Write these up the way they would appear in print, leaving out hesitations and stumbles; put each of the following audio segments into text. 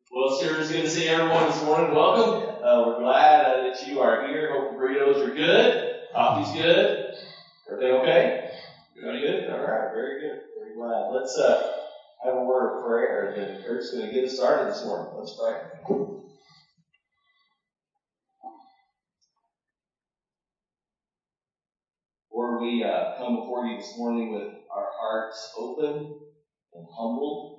Well, it's sure is good to see everyone this morning. Welcome. We're glad that you are here. Hope the burritos are good. Coffee's good. Everything okay? Everybody good? All right. Very good. Very glad. Let's have a word of prayer, and then Kurt's going to get us started this morning. Let's pray. Lord, we come before you this morning with our hearts open and humbled,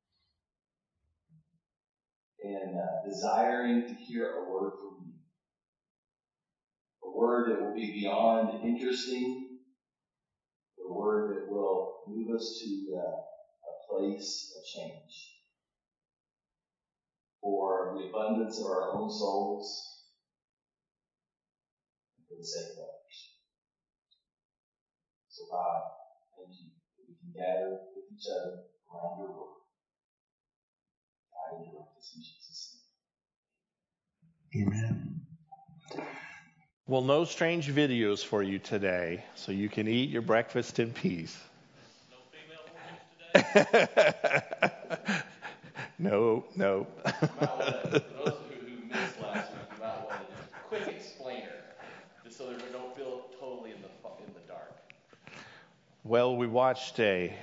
and desiring to hear a word from you. A word that will be beyond interesting. A word that will move us to a place of change. For the abundance of our own souls, and for the sake of others. So God, thank you that we can gather with each other around your word. God, direct us in Jesus' name. Amen. Well, no strange videos for you today, so you can eat your breakfast in peace. No female warnings today? No. For those who missed last week, you might want a quick explainer, just so that we don't feel totally in the dark. Well, we watched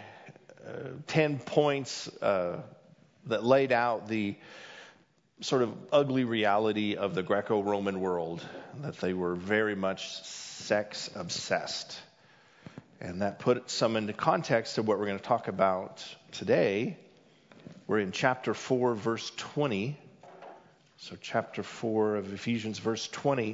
10 points that laid out the sort of ugly reality of the Greco-Roman world, that they were very much sex obsessed. And that put some into context of what we're going to talk about today. We're in chapter 4, verse 20. So chapter 4 of Ephesians, verse 20.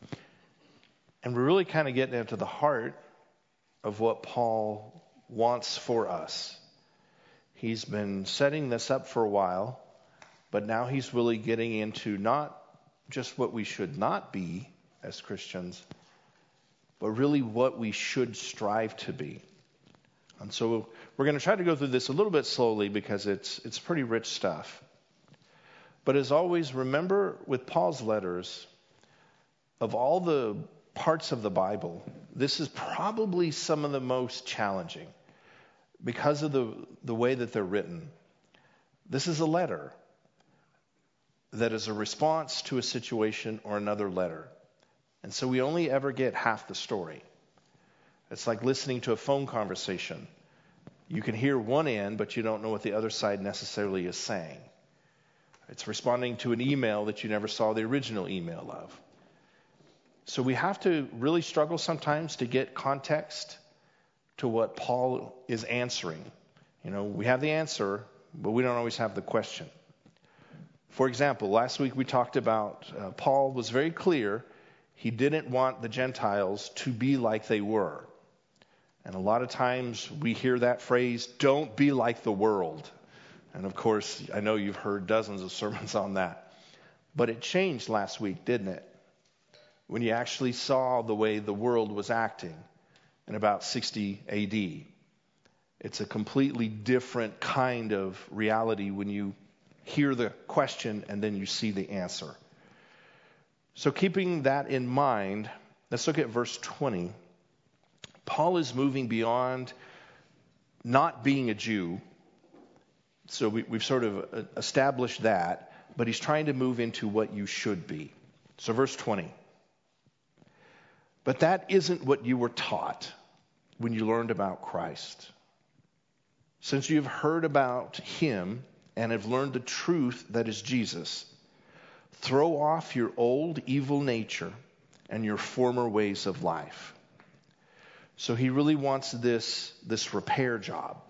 And we're really kind of getting into the heart of what Paul wants for us. He's been setting this up for a while, but now he's really getting into not just what we should not be as Christians, but really what we should strive to be. And so we're going to try to go through this a little bit slowly because it's pretty rich stuff. But as always, remember with Paul's letters, of all the parts of the Bible, this is probably some of the most challenging because of the way that they're written. This is a letter that is a response to a situation or another letter. And so we only ever get half the story. It's like listening to a phone conversation. You can hear one end, but you don't know what the other side necessarily is saying. It's responding to an email that you never saw the original email of. So we have to really struggle sometimes to get context to what Paul is answering. You know, we have the answer, but we don't always have the question. For example, last week we talked about Paul was very clear. He didn't want the Gentiles to be like they were. And a lot of times we hear that phrase, don't be like the world. And of course, I know you've heard dozens of sermons on that. But it changed last week, didn't it? When you actually saw the way the world was acting in about 60 AD. It's a completely different kind of reality when you hear the question and then you see the answer. So keeping that in mind, let's look at verse 20. Paul is moving beyond not being a Jew. So we've sort of established that, but he's trying to move into what you should be. So verse 20. But that isn't what you were taught when you learned about Christ. Since you've heard about him and have learned the truth that is Jesus, throw off your old evil nature and your former ways of life. So he really wants this repair job.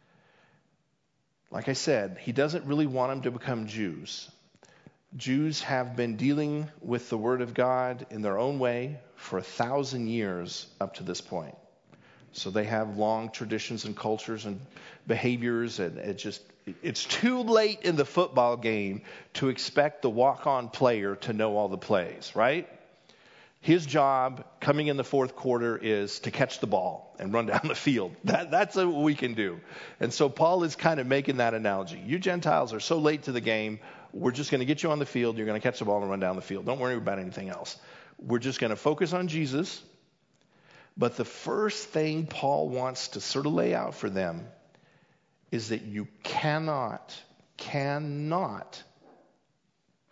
Like I said, he doesn't really want them to become Jews. Jews have been dealing with the Word of God in their own way for 1,000 years up to this point. So they have long traditions and cultures and behaviors, and it's too late in the football game to expect the walk-on player to know all the plays, right? His job coming in the fourth quarter is to catch the ball and run down the field. That's what we can do. And so Paul is kind of making that analogy. You Gentiles are so late to the game, we're just going to get you on the field, you're going to catch the ball and run down the field. Don't worry about anything else. We're just going to focus on Jesus. But the first thing Paul wants to sort of lay out for them is that you cannot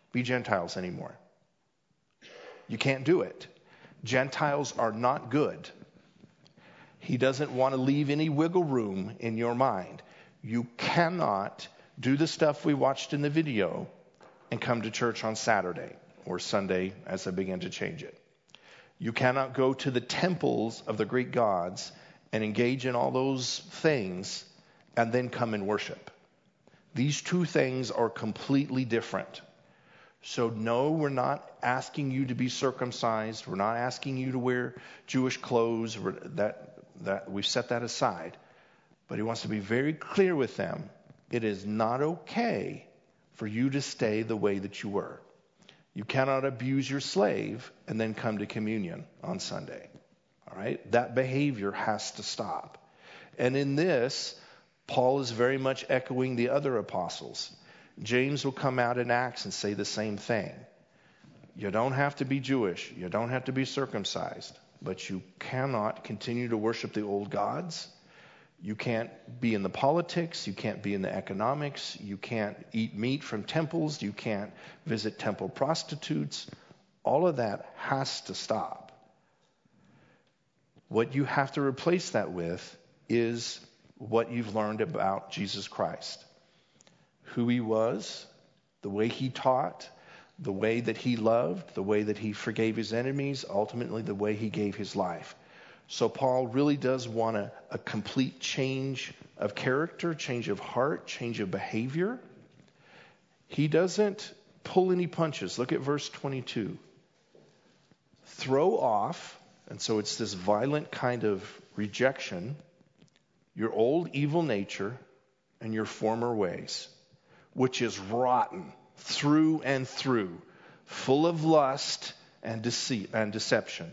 be Gentiles anymore. You can't do it. Gentiles are not good. He doesn't want to leave any wiggle room in your mind. You cannot do the stuff we watched in the video and come to church on Saturday or Sunday as I begin to change it. You cannot go to the temples of the Greek gods and engage in all those things and then come and worship. These two things are completely different. So no, we're not asking you to be circumcised. We're not asking you to wear Jewish clothes. That we've set that aside. But he wants to be very clear with them. It is not okay for you to stay the way that you were. You cannot abuse your slave and then come to communion on Sunday. All right? That behavior has to stop. And in this, Paul is very much echoing the other apostles. James will come out in Acts and say the same thing. You don't have to be Jewish. You don't have to be circumcised. But you cannot continue to worship the old gods. You can't be in the politics. You can't be in the economics. You can't eat meat from temples. You can't visit temple prostitutes. All of that has to stop. What you have to replace that with is what you've learned about Jesus Christ. Who he was, the way he taught, the way that he loved, the way that he forgave his enemies, ultimately the way he gave his life. So Paul really does want a complete change of character, change of heart, change of behavior. He doesn't pull any punches. Look at verse 22. Throw off, and so it's this violent kind of rejection, your old evil nature and your former ways, which is rotten through and through, full of lust and deceit and deception.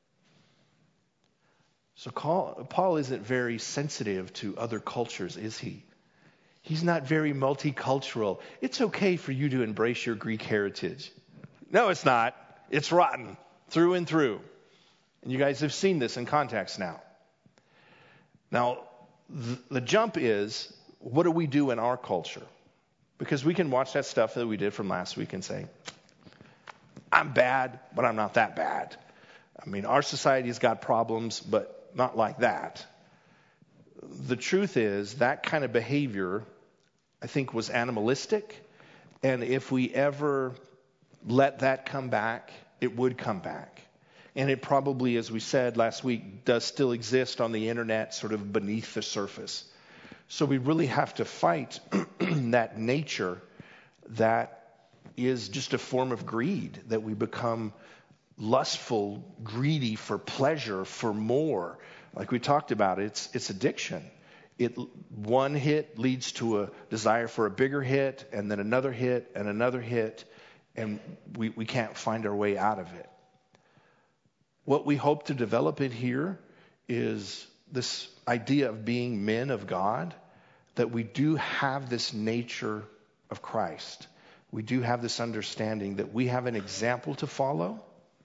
So Paul isn't very sensitive to other cultures, is he? He's not very multicultural. It's okay for you to embrace your Greek heritage. No, it's not. It's rotten through and through. And you guys have seen this in context now. Now, the jump is, what do we do in our culture? Because we can watch that stuff that we did from last week and say, I'm bad, but I'm not that bad. I mean, our society's got problems, but not like that. The truth is, that kind of behavior, I think, was animalistic. And if we ever let that come back, it would come back. And it probably, as we said last week, does still exist on the internet, sort of beneath the surface. So we really have to fight that nature that is just a form of greed, that we become lustful, greedy for pleasure, for more. Like we talked about, it's addiction. One hit leads to a desire for a bigger hit, and then another hit, and another hit, and we can't find our way out of it. What we hope to develop in here is this idea of being men of God, that we do have this nature of Christ. We do have this understanding that we have an example to follow,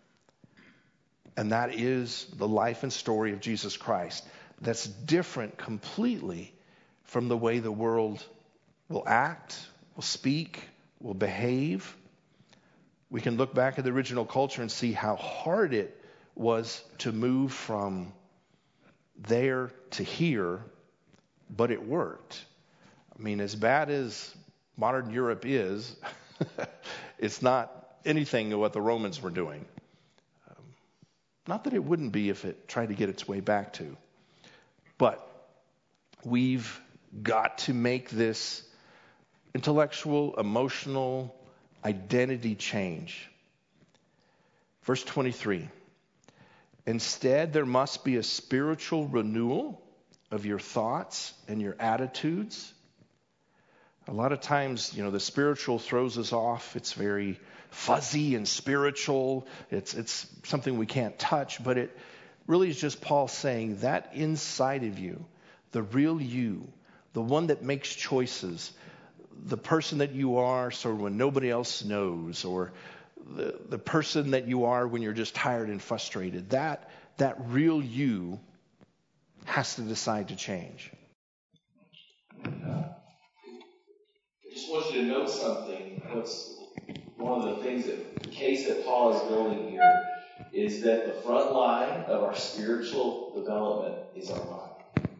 and that is the life and story of Jesus Christ. That's different completely from the way the world will act, will speak, will behave. We can look back at the original culture and see how hard it was to move from there to here, but it worked. I mean, as bad as modern Europe is, it's not anything of what the Romans were doing. Not that it wouldn't be if it tried to get its way back to. But we've got to make this intellectual, emotional identity change. Verse 23. Instead, there must be a spiritual renewal of your thoughts and your attitudes. A lot of times, the spiritual throws us off. It's very fuzzy and spiritual. It's something we can't touch, but it really is just Paul saying that inside of you, the real you, the one that makes choices, the person that you are sort of when nobody else knows, or the person that you are when you're just tired and frustrated, that real you has to decide to change. I just want you to know something. one of the things the case that Paul is building here is that the front line of our spiritual development is our mind.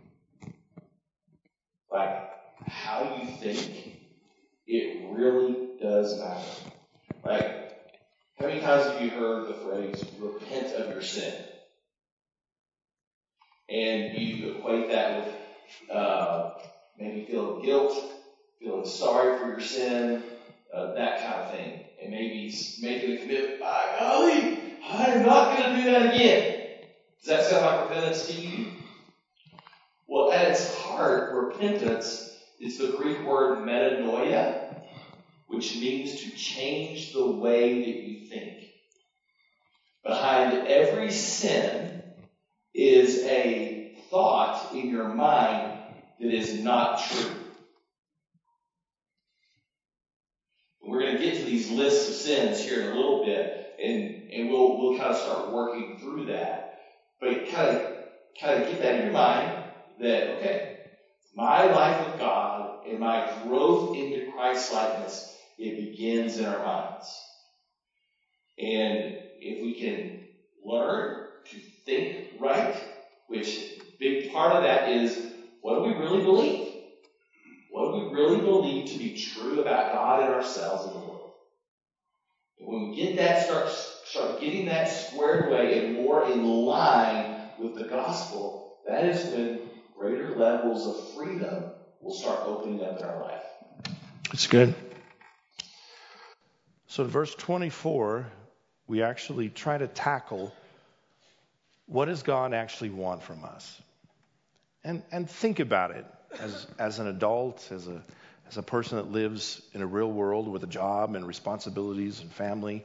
Like, how you think, it really does matter. Like, how many times have you heard the phrase, repent of your sin? And you equate that with maybe feeling guilt, feeling sorry for your sin, that kind of thing. And maybe making a commitment, by golly, I'm not going to do that again. Does that sound like repentance to you? Well, at its heart, repentance is the Greek word metanoia, which means to change the way that you think. Behind every sin is a thought in your mind that is not true. We're going to get to these lists of sins here in a little bit, and we'll kind of start working through that. But kind of get that in your mind that, okay, my life with God and my growth into Christ-likeness, it begins in our minds. And if we can learn to think right, which a big part of that is, what do we really believe? What do we really believe to be true about God and ourselves in the world? And when we get that, start getting that squared away and more in line with the gospel, that is when greater levels of freedom will start opening up in our life. That's good. So in verse 24, we actually try to tackle what does God actually want from us? And think about it as an adult, as a person that lives in a real world with a job and responsibilities and family.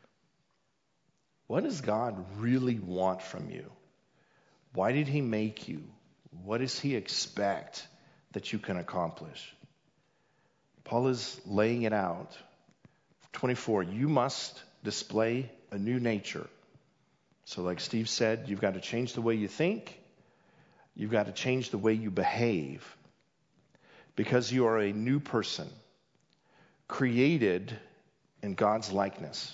What does God really want from you? Why did he make you? What does he expect that you can accomplish? Paul is laying it out. 24, you must display a new nature. So like Steve said, you've got to change the way you think. You've got to change the way you behave. Because you are a new person, created in God's likeness.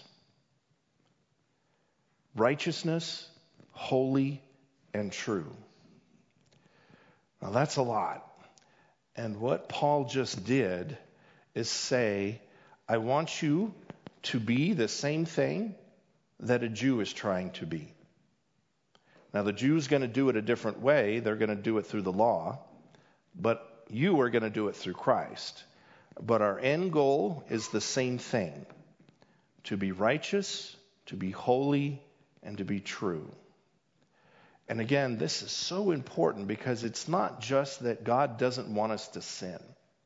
Righteousness, holy, and true. Now that's a lot. And what Paul just did is say, I want you to be the same thing that a Jew is trying to be. Now the Jew's going to do it a different way. They're going to do it through the law. But you are going to do it through Christ. But our end goal is the same thing. To be righteous, to be holy, and to be true. And again, this is so important because it's not just that God doesn't want us to sin.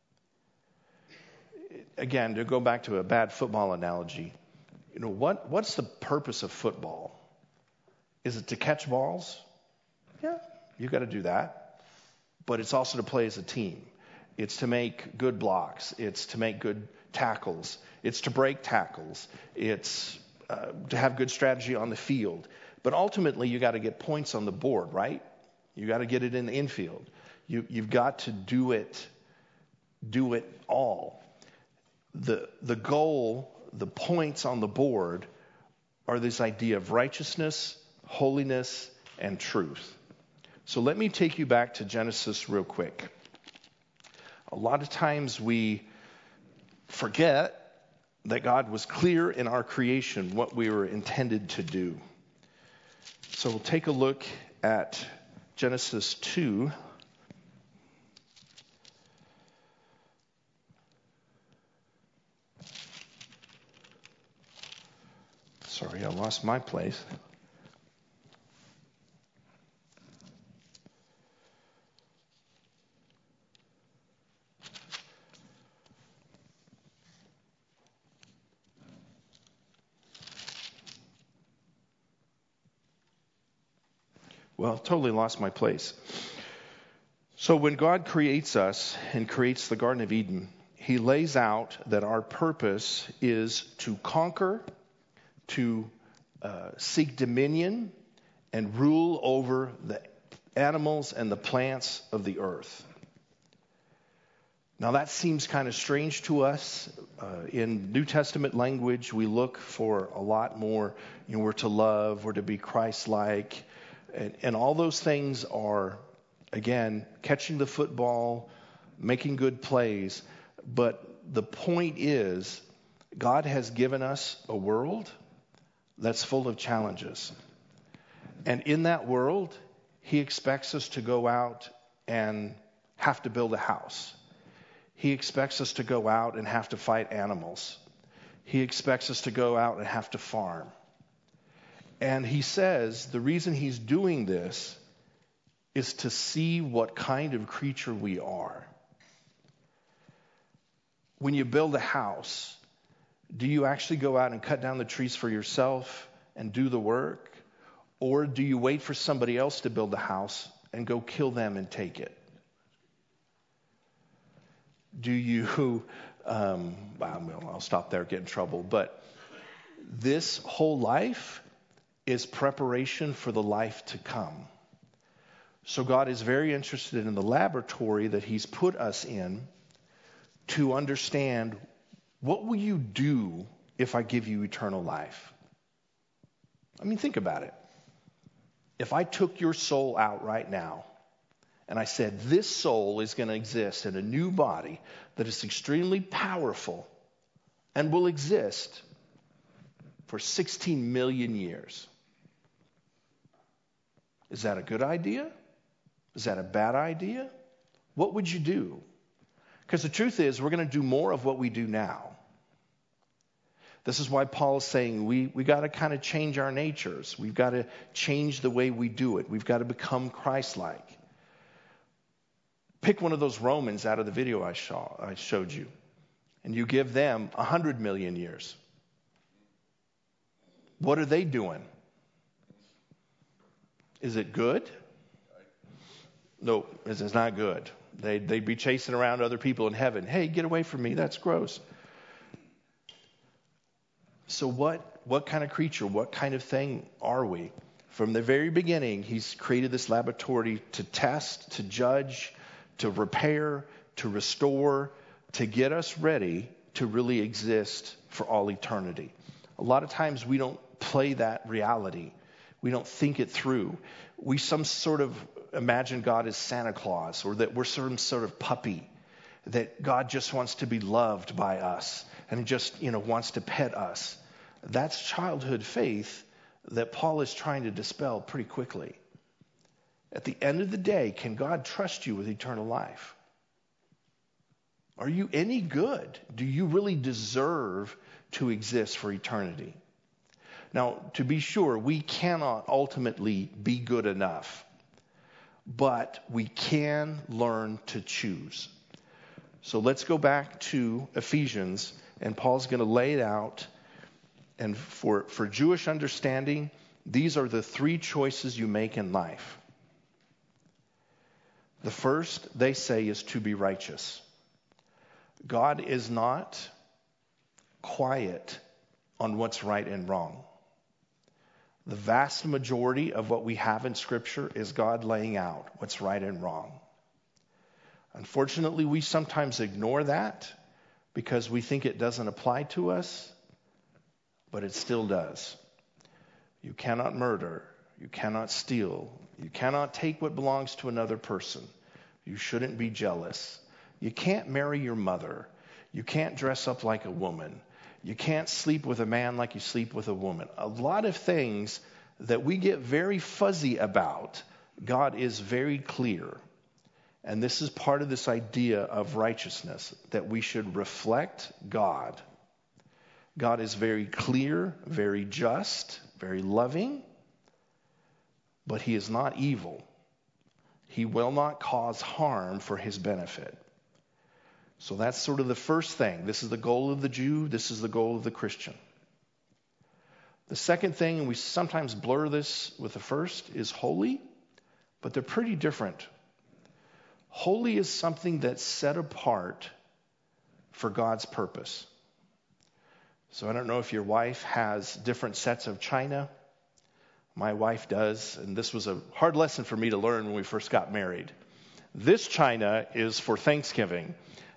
Again, to go back to a bad football analogy, what's the purpose of football? Is it to catch balls? Yeah, you've got to do that. But it's also to play as a team. It's to make good blocks. It's to make good tackles. It's to break tackles. It's to have good strategy on the field. But ultimately, you got to get points on the board, right? You got to get it in the infield. You've got to do it all. The goal, the points on the board, are this idea of righteousness, holiness, and truth. So let me take you back to Genesis real quick. A lot of times we forget that God was clear in our creation what we were intended to do. So we'll take a look at Genesis 2. Sorry, I lost my place. Well, totally lost my place. So when God creates us and creates the Garden of Eden, he lays out that our purpose is to conquer, to seek dominion, and rule over the animals and the plants of the earth. Now that seems kind of strange to us. In New Testament language, we look for a lot more. We're to love, we're to be Christ-like. And all those things are, again, catching the football, making good plays. But the point is, God has given us a world that's full of challenges. And in that world, He expects us to go out and have to build a house. He expects us to go out and have to fight animals. He expects us to go out and have to farm. And He says the reason He's doing this is to see what kind of creature we are. When you build a house, do you actually go out and cut down the trees for yourself and do the work? Or do you wait for somebody else to build the house and go kill them and take it? Do you, I'll stop there, get in trouble. But this whole life is preparation for the life to come. So God is very interested in the laboratory that He's put us in to understand, what will you do if I give you eternal life? I mean, think about it. If I took your soul out right now, and I said, this soul is going to exist in a new body that is extremely powerful and will exist for 16 million years. Is that a good idea? Is that a bad idea? What would you do? Because the truth is, we're going to do more of what we do now. This is why Paul is saying we got to kind of change our natures. We've got to change the way we do it. We've got to become Christ-like. Pick one of those Romans out of the video I showed you, and you give them 100 million years. What are they doing? Is it good? No, it's not good. They'd be chasing around other people in heaven. Hey, get away from me. That's gross. So what kind of creature, what kind of thing are we? From the very beginning, He's created this laboratory to test, to judge, to repair, to restore, to get us ready to really exist for all eternity. A lot of times we don't play that reality. We don't think it through. We some sort of imagine God as Santa Claus, or that we're some sort of puppy, that God just wants to be loved by us and just, wants to pet us. That's childhood faith that Paul is trying to dispel pretty quickly. At the end of the day, can God trust you with eternal life? Are you any good? Do you really deserve to exist for eternity? Now, to be sure, we cannot ultimately be good enough, but we can learn to choose. So let's go back to Ephesians, and Paul's going to lay it out. And for Jewish understanding, these are the three choices you make in life. The first, they say, is to be righteous. God is not quiet on what's right and wrong. The vast majority of what we have in Scripture is God laying out what's right and wrong. Unfortunately, we sometimes ignore that because we think it doesn't apply to us, but it still does. You cannot murder. You cannot steal. You cannot take what belongs to another person. You shouldn't be jealous. You can't marry your mother. You can't dress up like a woman. You can't sleep with a man like you sleep with a woman. A lot of things that we get very fuzzy about, God is very clear. And this is part of this idea of righteousness, that we should reflect God. God is very clear, very just, very loving, but He is not evil. He will not cause harm for His benefit. So that's sort of the first thing. This is the goal of the Jew. This is the goal of the Christian. The second thing, and we sometimes blur this with the first, is holy, but they're pretty different. Holy is something that's set apart for God's purpose. So I don't know if your wife has different sets of china. My wife does, and this was a hard lesson for me to learn when we first got married. This china is for Thanksgiving,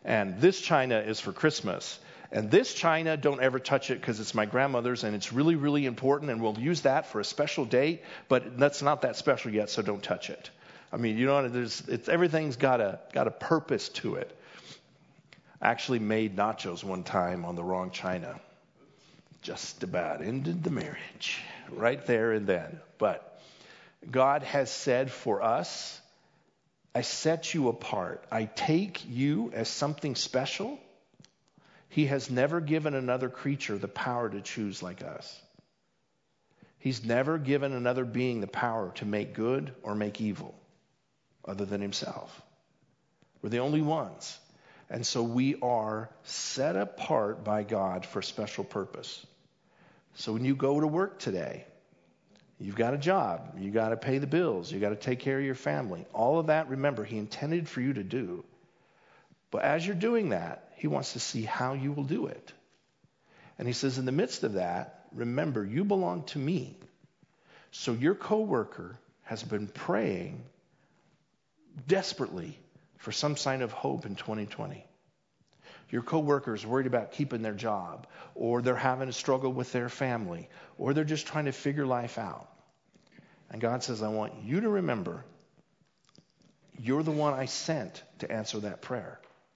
And this china is for Christmas. And this china, don't ever touch it because it's my grandmother's and it's really, really important and we'll use that for a special date, but that's not that special yet, so don't touch it. I mean, you know, everything's got a purpose to it. I actually made nachos one time on the wrong china. Just about ended the marriage right there and then. But God has said for us, I set you apart. I take you as something special. He has never given another creature the power to choose like us. He's never given another being the power to make good or make evil other than himself. We're the only ones. And so we are set apart by God for a special purpose. So when you go to work today, you've got a job, you got to pay the bills, you got to take care of your family. All of that, remember, he intended for you to do. But as you're doing that, he wants to see how you will do it. And he says, in the midst of that, remember, you belong to me. So your coworker has been praying desperately for some sign of hope in 2020. Your coworker is worried about keeping their job, or they're having a struggle with their family, or they're just trying to figure life out. And God says, I want you to remember, you're the one I sent to answer that prayer.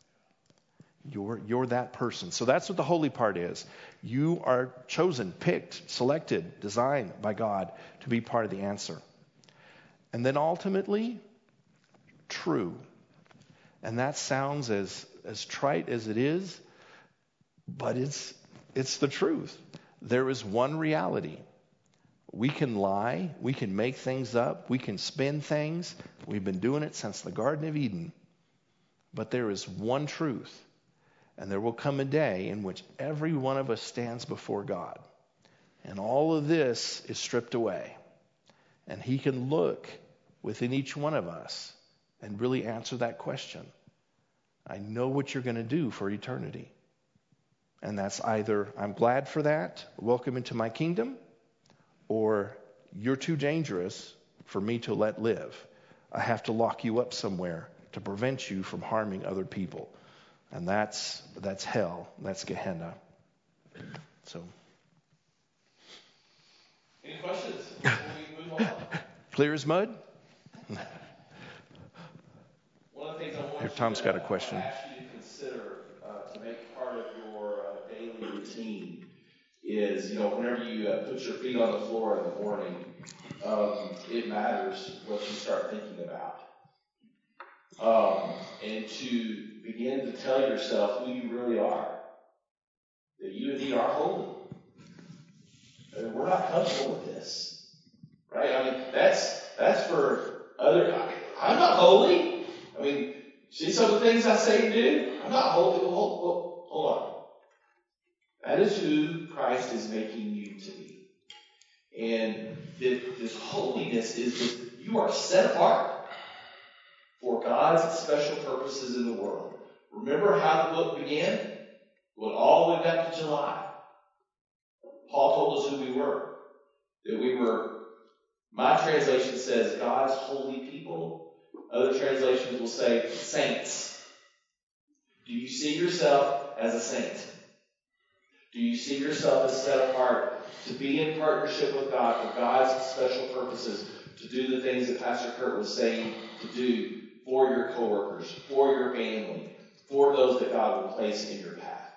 You're that person. So that's what the holy part is. You are chosen, picked, selected, designed by God to be part of the answer. And then ultimately, true. And that sounds as trite as it is, but it's the truth. There is one reality. We can lie, we can make things up, we can spin things. We've been doing it since the Garden of Eden. But there is one truth. And there will come a day in which every one of us stands before God. And all of this is stripped away. And he can look within each one of us and really answer that question. I know what you're going to do for eternity. And that's either, I'm glad for that, welcome into my kingdom, or you're too dangerous for me to let live. I have to lock you up somewhere to prevent you from harming other people. And that's hell. That's Gehenna. So. Any questions before we move on? Clear as mud? One of the things I want Here, Tom's got a question. ask you to consider to make part of your daily routine is, whenever you put your feet on the floor in the morning, it matters what you start thinking about. And to begin to tell yourself who you really are. That you and me are holy. I mean, we're not comfortable with this. Right? I mean, that's for other... I'm not holy. I mean, see some of the things I say and do? I'm not holy. Hold on. That is who Christ is making you to be. And this holiness is that you are set apart for God's special purposes in the world. Remember how the book began? Went all the way back to July. Paul told us who we were. That we were, my translation says God's holy people. Other translations will say saints. Do you see yourself as a saint? Do you see yourself as set apart to be in partnership with God for God's special purposes, to do the things that Pastor Kurt was saying to do for your coworkers, for your family, for those that God will place in your path?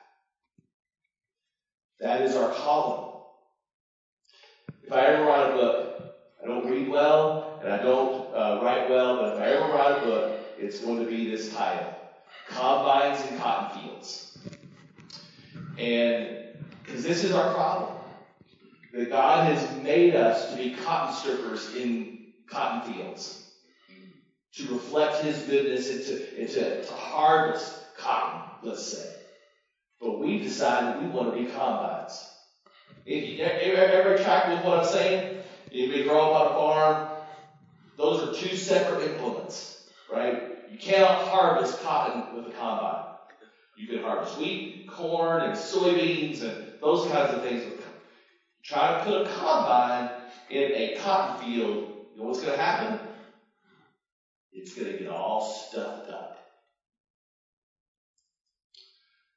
That is our calling. If I ever write a book, I don't read well and I don't write well, but if I ever write a book, it's going to be this title: Combines and Cotton Fields. And because this is our problem, that God has made us to be cotton strippers in cotton fields, to reflect His goodness and to harvest cotton, let's say. But we've decided we want to be combines. If you ever track with what I'm saying? If you grow up on a farm, those are two separate implements, right? You cannot harvest cotton with a combine. You can harvest wheat, corn, and soybeans, and those kinds of things. Try to put a combine in a cotton field, you know what's going to happen? It's going to get all stuffed up.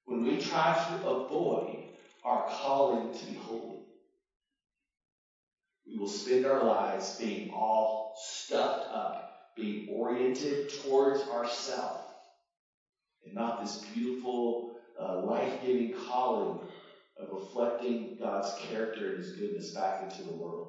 when we try to avoid our calling to be holy, we will spend our lives being all stuffed up, being oriented towards ourselves, and not this beautiful, life-giving calling of reflecting God's character and His goodness back into the world.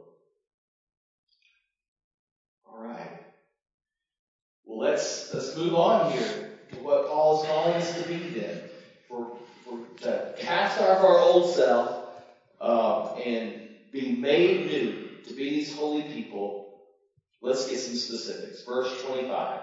All right. Well, let's move on here to what Paul is calling us to be then. To cast off our old self and be made new, to be these holy people. Let's get some specifics. Verse 25.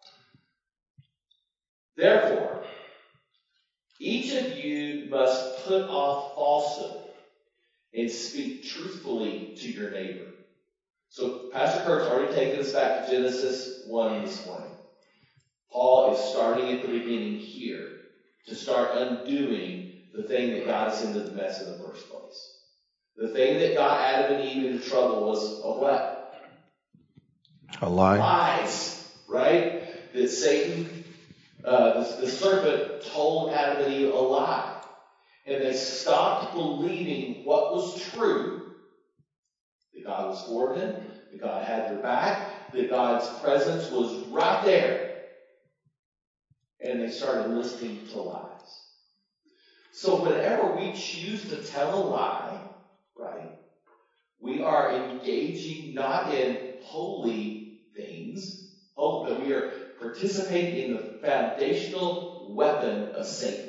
Therefore, each of you must put off falsehood and speak truthfully to your neighbor. So Pastor Kurt's already taken us back to Genesis 1 this morning. Paul is starting at the beginning here to start undoing the thing that got us into the mess in the first place. The thing that got Adam and Eve into trouble was a what? A lie. Lies, right? That Satan, the serpent, told Adam and Eve a lie. And they stopped believing what was true. That God was for them, that God had their back, that God's presence was right there. And they started listening to lies. So whenever we choose to tell a lie, right, we are engaging not in holy things, but we are participating in the foundational weapon of Satan.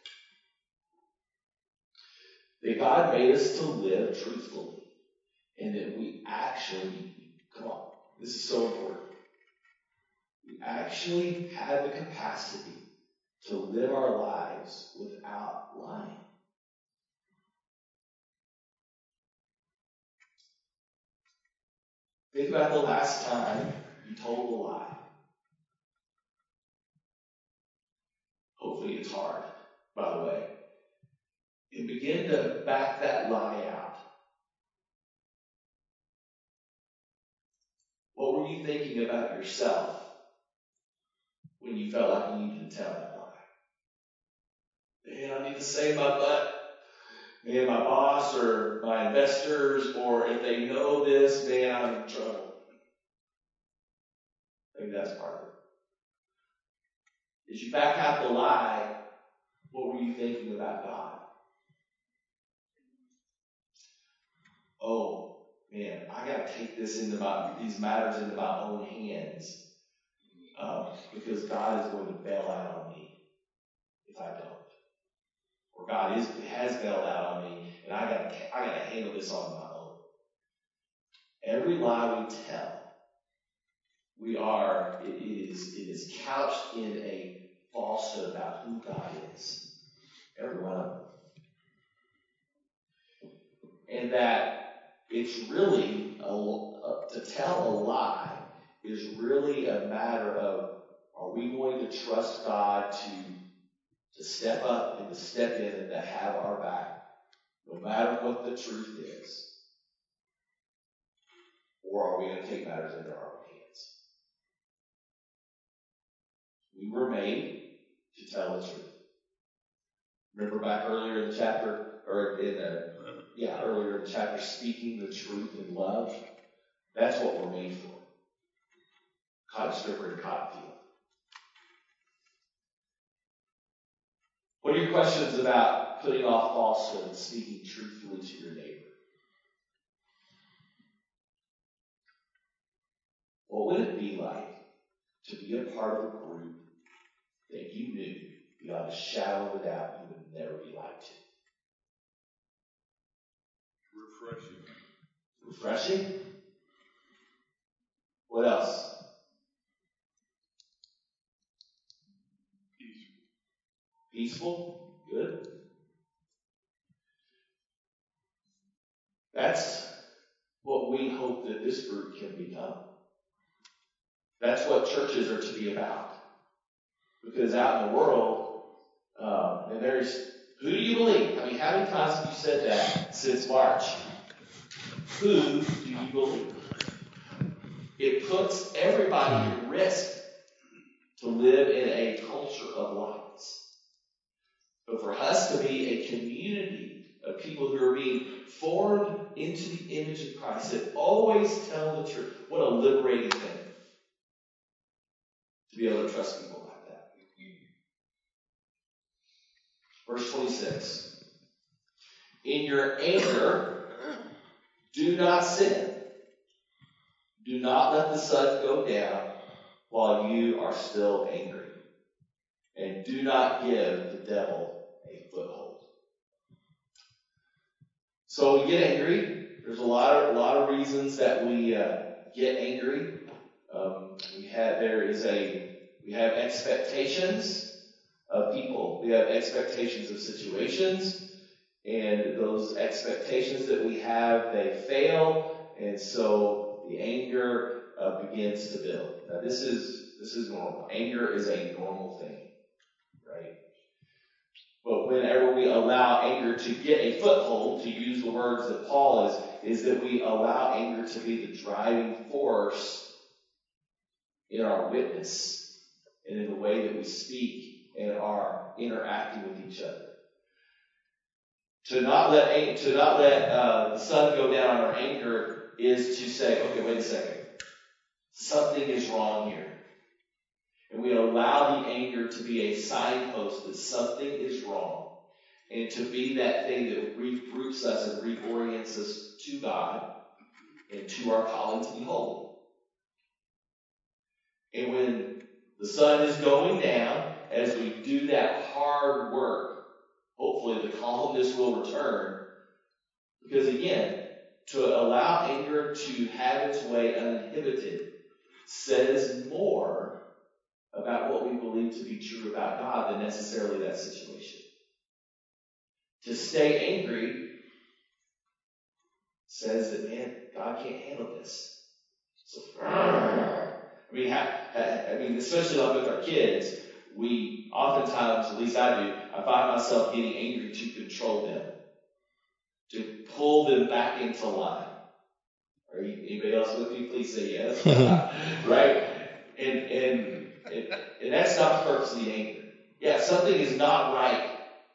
That God made us to live truthfully. And that we actually, come on, this is so important. We actually have the capacity to live our lives without lying. Think about the last time you told a lie. Hopefully it's hard, by the way. And begin to back that lie out. What were you thinking about yourself when you felt like you needed to tell that lie? Man, I need to save my butt. Man, my boss or my investors, or if they know this, man, I'm in trouble. I think that's part of it. As you back out the lie, what were you thinking about God? Oh, man, I got to take these matters into my own hands because God is going to bail out on me if I don't. Or God has bailed out on me, and I got to handle this on my own. Every lie we tell, it is couched in a falsehood about who God is. Every one of them. And that it's really, to tell a lie is really a matter of, are we going to trust God to step up and to step in and to have our back, no matter what the truth is? Or are we going to take matters into our own hands? We were made to tell the truth. Remember back earlier in the chapter, earlier in the chapter, speaking the truth in love? That's what we're made for. Cotton stripper and cotton field. What are your questions about putting off falsehood and speaking truthfully to your neighbor? What would it be like to be a part of a group that you knew beyond a shadow of a doubt you would never be lied to? Refreshing? What else? Peaceful? Good. That's what we hope that this group can become. That's what churches are to be about. Because out in the world, and who do you believe? I mean, how many times have you said that since March? Who do you believe? It puts everybody at risk to live in a culture of lies. But for us to be a community of people who are being formed into the image of Christ, that always tell the truth. What a liberating thing to be able to trust people like that. Verse 26. In your anger, do not sin. Do not let the sun go down while you are still angry. And do not give the devil a foothold. So we get angry. There's a lot of reasons that we get angry. We have expectations of people. We have expectations of situations, and those expectations that we have, they fail, and so the anger begins to build. Now this is normal. Anger is a normal thing, right? But whenever we allow anger to get a foothold, to use the words that Paul is that we allow anger to be the driving force in our witness and in the way that we speak and are interacting with each other. To not let the sun go down on our anger is to say, okay, wait a second. Something is wrong here. And we allow the anger to be a signpost that something is wrong. And to be that thing that regroups us and reorients us to God and to our calling to be holy. And when the sun is going down, as we do that hard work, hopefully the calmness will return. Because again, to allow anger to have its way uninhibited says more about what we believe to be true about God than necessarily that situation. To stay angry says that, man, God can't handle this. So, especially like with our kids, we oftentimes, at least I do, I find myself getting angry to control them, to pull them back into line. Are you, anybody else with me? Please say yes. Right? And that's not the purpose of the anger. Yeah, something is not right.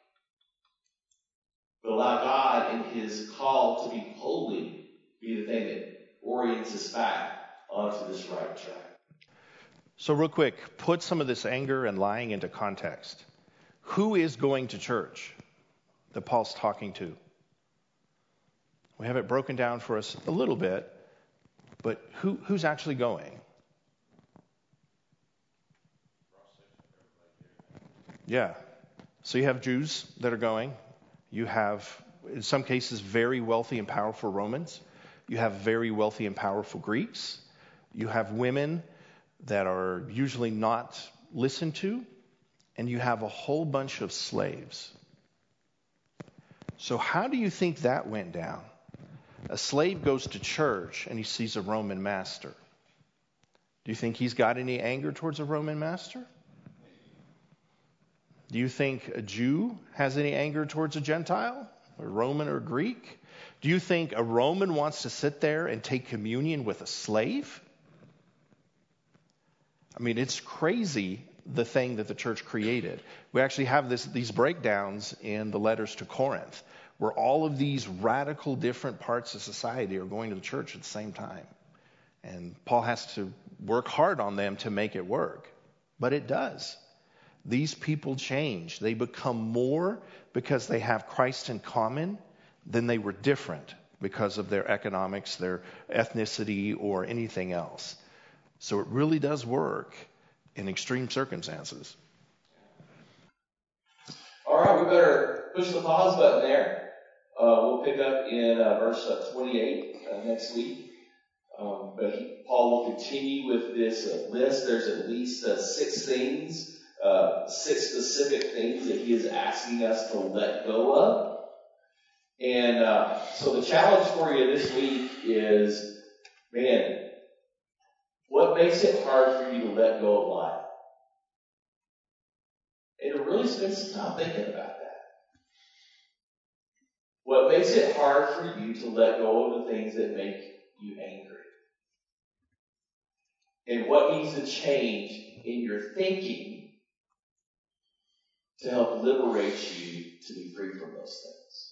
But allow God in His call to be holy be the thing that orients us back onto this right track. So real quick, put some of this anger and lying into context. Who is going to church that Paul's talking to? We have it broken down for us a little bit, but who's actually going? Yeah. So you have Jews that are going. You have, in some cases, very wealthy and powerful Romans. You have very wealthy and powerful Greeks. You have women that are usually not listened to. And you have a whole bunch of slaves. So how do you think that went down? A slave goes to church and he sees a Roman master. Do you think he's got any anger towards a Roman master? Do you think a Jew has any anger towards a Gentile, a Roman or Greek? Do you think a Roman wants to sit there and take communion with a slave? I mean, it's crazy, the thing that the church created. We actually have these breakdowns in the letters to Corinth, where all of these radical different parts of society are going to the church at the same time. And Paul has to work hard on them to make it work. But it does. These people change. They become more because they have Christ in common than they were different because of their economics, their ethnicity, or anything else. So it really does work in extreme circumstances. All right, we better push the pause button there. We'll pick up in verse 28 next week. But Paul will continue with this list. There's at least 6 things, 6 specific things that he is asking us to let go of. And so the challenge for you this week is, man, what makes it hard for you to let go of life? And to really spend some time thinking about that. What makes it hard for you to let go of the things that make you angry? And what needs to change in your thinking to help liberate you to be free from those things.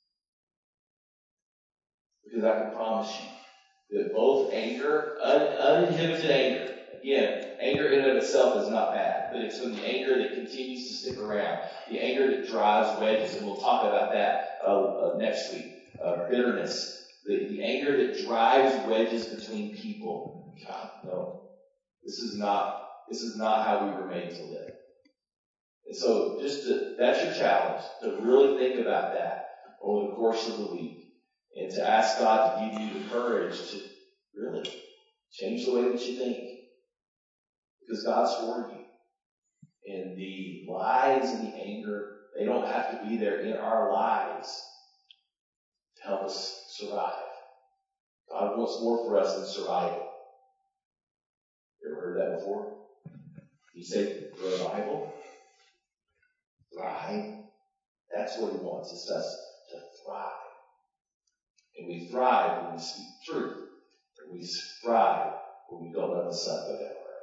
Because I can promise you that both anger, uninhibited anger, again, anger in and of itself is not bad, but it's when the anger that continues to stick around, the anger that drives wedges, and we'll talk about that next week, bitterness, the anger that drives wedges between people. God, no. This is not how we were made to live. And so that's your challenge, to really think about that over the course of the week. And to ask God to give you the courage to really change the way that you think. Because God's for you. And the lies and the anger, they don't have to be there in our lives to help us survive. God wants more for us than survival. You ever heard that before? He said, revival? Thrive? That's what he wants, is us to thrive. And we thrive when we speak truth. And we thrive when we don't let the sun go down our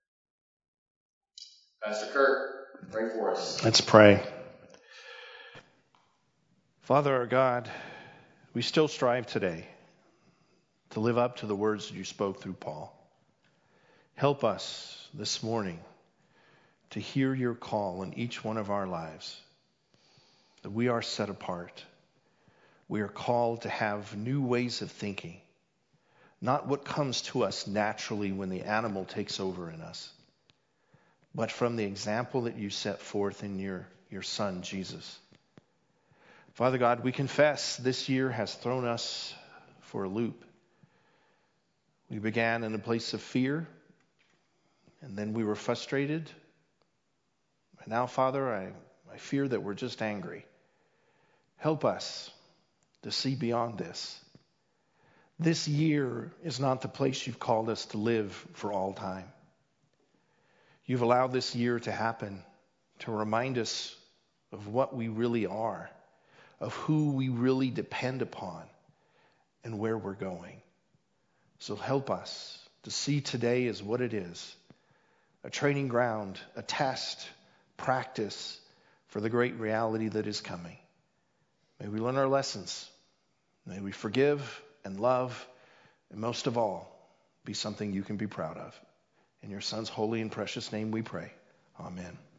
anger. Pastor Kirk, pray for us. Let's pray. Father our God, we still strive today to live up to the words that you spoke through Paul. Help us this morning to hear your call in each one of our lives, that we are set apart. We are called to have new ways of thinking, not what comes to us naturally when the animal takes over in us, but from the example that you set forth in your Son, Jesus. Father God, we confess this year has thrown us for a loop. We began in a place of fear, and then we were frustrated. And now, Father, I fear that we're just angry. Help us to see beyond this. This year is not the place you've called us to live for all time. You've allowed this year to happen to remind us of what we really are, of who we really depend upon, and where we're going. So help us to see today as what it is, a training ground, a test, practice for the great reality that is coming. May we learn our lessons. May we forgive and love, and most of all, be something you can be proud of. In your Son's holy and precious name we pray. Amen.